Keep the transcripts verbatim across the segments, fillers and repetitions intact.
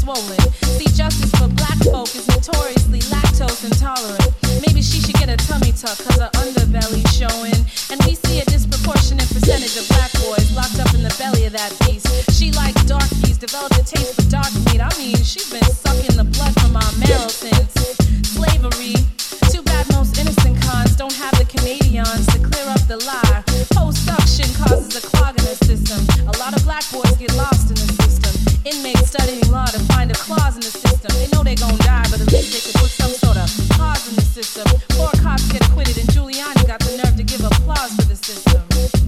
swollen. See, justice for black folk is notoriously lactose intolerant. Maybe she should get a tummy tuck cause her underbelly showing. And we see a disproportionate percentage of black boys locked up in the belly of that beast. She likes darkies, developed a taste for dark meat. I mean, she's been sucking the blood from our marrow since slavery. Too bad most innocent cons don't have the Canadians to clear up the lie. Post-suction causes a clog in the system. A lot of black boys get lost in the system. Inmates studying law to find a clause in the system. They know they gon' die, but at least they can put some sort of pause in the system. Four cops get acquitted and Giuliani got the nerve to give applause for the system.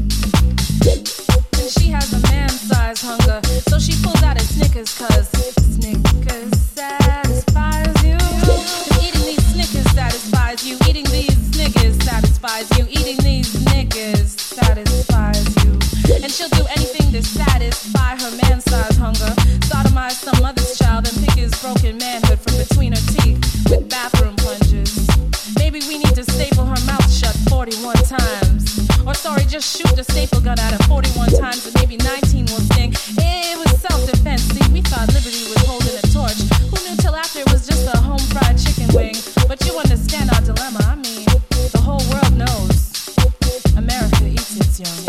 And she has a man-sized hunger, so she pulls out a Snickers cause Snickers satisfies you. And eating these Snickers satisfies you. Eating these Snickers satisfies you. Eating these Snickers satisfies you. And she'll do anything to satisfy her man-sized hunger. Sodomize some mother's child and pick his broken manhood from between her teeth with bathroom plunges. Maybe we need to staple her mouth shut forty-one times. Or sorry, just shoot the staple gun at her forty-one times and maybe nineteen will sting. It was self-defense. See, we thought liberty was holding a torch. Who knew till after it was just a home-fried chicken wing? But you understand our dilemma. I mean, the whole world knows America eats its young.